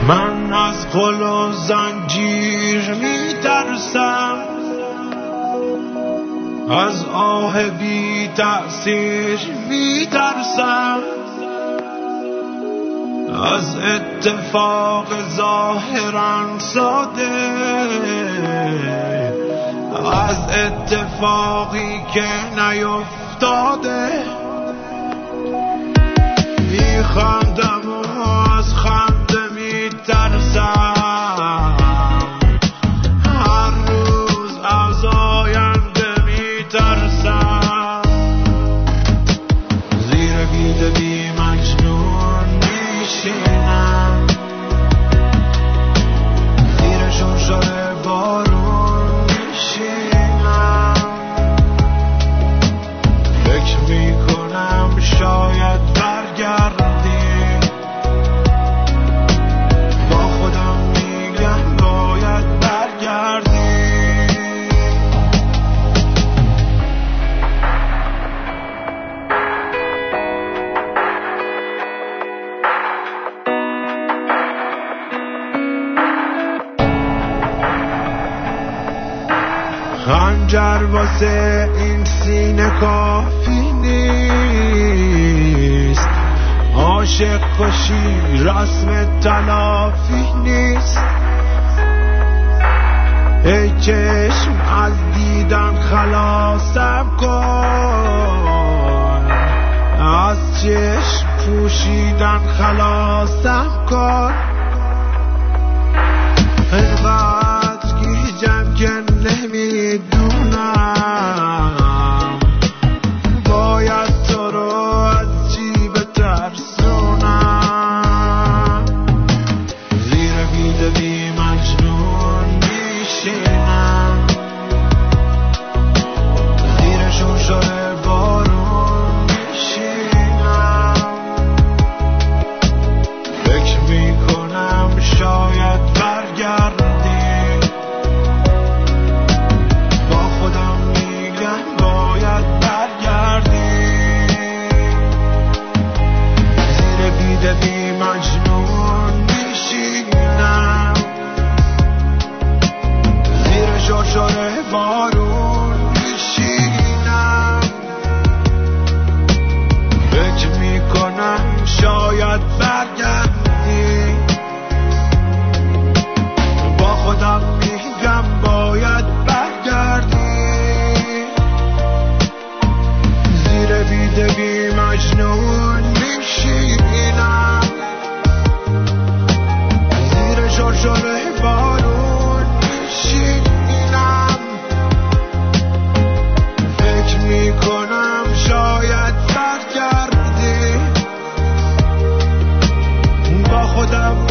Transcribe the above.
من از قل و زنجیر میترسم، از آه بی تأثیر میترسم، از اتفاق ظاهرا ساده، از اتفاقی که نیفتاده. میخندم و از خنده میترسم، هر روز از آینده میترسم. زیر بید بی مجنون میشینم، زیر شرشر بارون میشینم. فکر میکنم شاید برگردی، با خودم میگم باید برگردی. خنجر واسه این سینه کافی نیست، عاشق کشی رسم تلافی نیست. ای چشم از دیدن خلاصم کن، از چشم پوشیدن خلاصم کن. اینقدر گیجم که نمیدونم باید تو رو از چی بترسونم. زیر بید بی مجنون میشینم، زیر شرشر بارون میشینم. فکر میکنم شاید برگردی، با خودم میگم باید برگردی. زیر بید بی مجنون میشینم، زیر شرشر بارون میشینم. فکر میکنم شاید برگردی، با خودم میگم باید برگردی. زیر بید بی مجنون میشینم، زیر شرشر بارون میشینم. فکر میکنم شاید برگردی، با خودم